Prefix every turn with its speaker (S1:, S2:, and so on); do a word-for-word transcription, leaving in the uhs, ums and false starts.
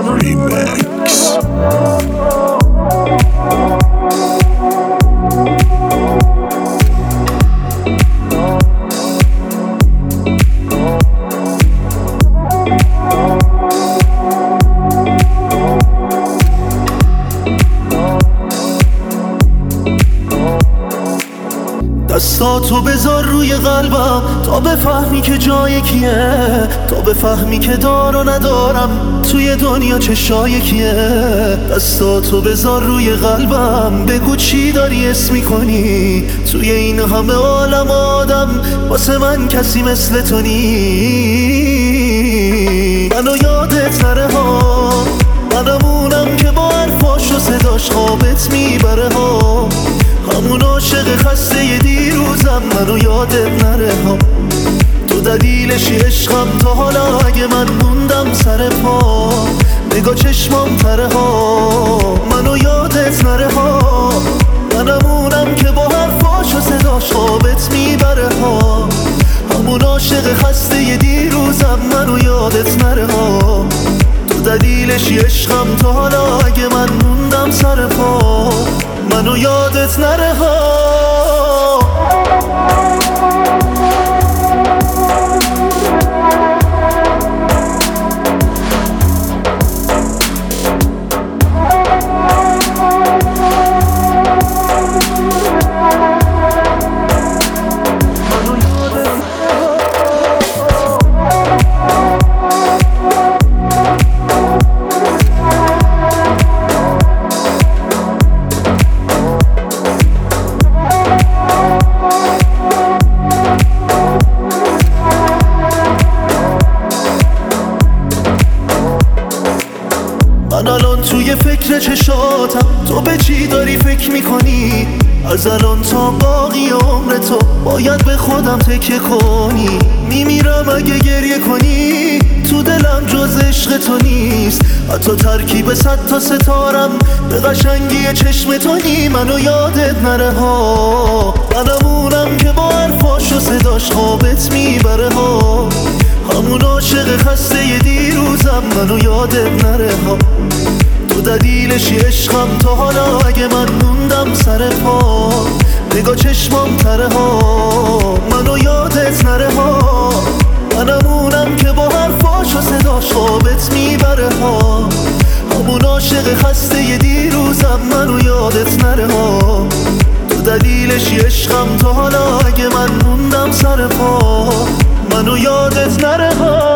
S1: Remix.
S2: دستاتو بذار روی قلبم تا بفهمی که جای کیه، تا بفهمی که دار و ندارم توی دنیا چشای کیه. دستاتو بذار روی قلبم بگو چی داری اسم میکنی، توی این همه عالم آدم واسه من کسی مثل تو نی. منو یادت نره ها، منمونم که با حرفاش و صداش خوابت میبره ها، همون عاشق خسته ی دیروزم. منو یادت نره ها، تو دلیلشی عشقم تا حالا اگه من موندم سر پا، نگاه چشمام تره ها. منو یادت نره ها، منمونم که با حرفاش و صداش خوابت میبره ها، همون عاشق خسته ی دیروزم. منو یادت نره ها، تو دلیلشی عشقم تا حالا اگه من موندم سر پا، منو یادت نره ها. من الان توی فکر چشاتم، تو به چی داری فکر میکنی؟ از الان تا باقی عمر تو باید به خودم تکیه کنی. میمیرم اگه گریه کنی، تو دلم جز عشق تو نیست، حتی ترکیب صد تا ستارم به قشنگی چشم تو نی. منو یادت نره ها، منمونم که با حرفاش و صداش خوابت میبره ها، همون عاشق خسته ی دیروزم. منو یادت نره ها، تو دلیلشی عشقم تا حالا اگه من موندم سر پا، نگاه چشمام تره ها. منو یادت نره ها، منمونم که با حرفاش و صداش خوابت میبره ها، همون عاشق خسته ی دیروزم. منو یادت نره ها، تو دلیلشی عشقم تا حالا اگه من موندم سر پا، منو یادت نره ها.